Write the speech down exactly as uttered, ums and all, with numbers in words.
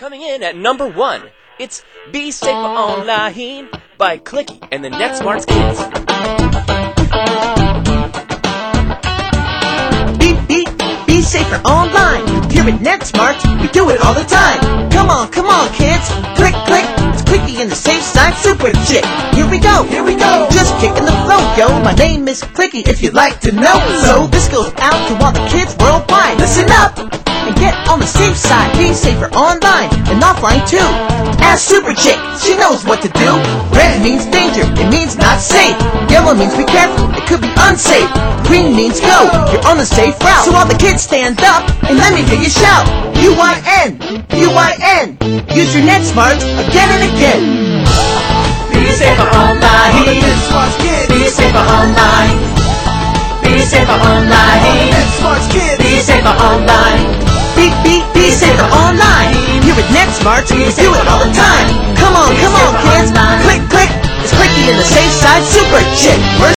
coming in at number one. It's Be Safer Online by Clicky and the NetSmarts Kids. Be, be, be safer online. Here at NetSmarts, we do it all the time. Come on, come on, kids. Click, click. It's Clicky and the Safe Side Super Chick. Here we go, here we go. Just kicking the flow, yo. My name is Clicky, if you'd like to know. So this goes out to all the kids worldwide. Listen up and get on the safe side. Be safer online and offline too. Ask Super Chick, she knows what to do. Red means danger, it means not safe. Yellow means be careful, it could be unsafe. Green means go, you're on the safe route. So all the kids stand up and let me hear you shout. U I N, U I N. Use your NetSmarts again and again. Be safer online. Be safer online. Be safer online. Be safer online. Be, be, be safer online. Here at NetSmarts, we do it all the time. Come on, come on, kids. Click, click. It's Clicky and the Safe Side Super Chick. We're